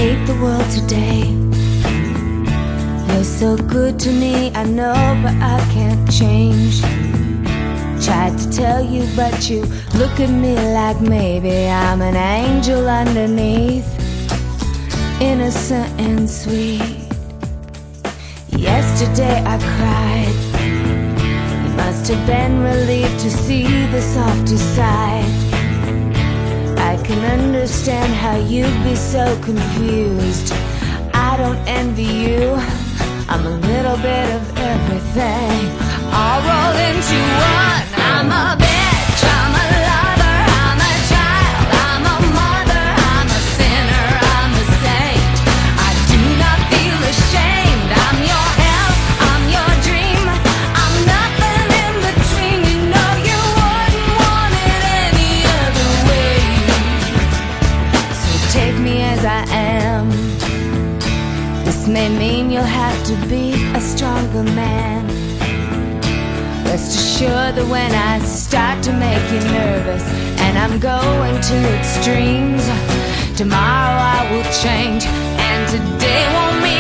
hate the world today. You're so good to me, I know, but I can't change. Tried to tell you, but you look at me like maybe I'm an angel underneath, innocent and sweet. Yesterday I cried. You must have been relieved to see the softer side. I can understand how you'd be so confused. I don't envy you, I'm a little bit of everything, all rolled into one. I'm a bitch, I'm a lover, I'm a child, I'm a mother, I'm a sinner, I'm a saint. I do not feel ashamed. I'm your hell, I'm your dream, I'm nothing in between. You know you wouldn't want it any other way. So take me as I am. This may mean you'll have to be a stronger man. Rest assured that when I start to make you nervous and I'm going to extremes, tomorrow I will change, and today won't mean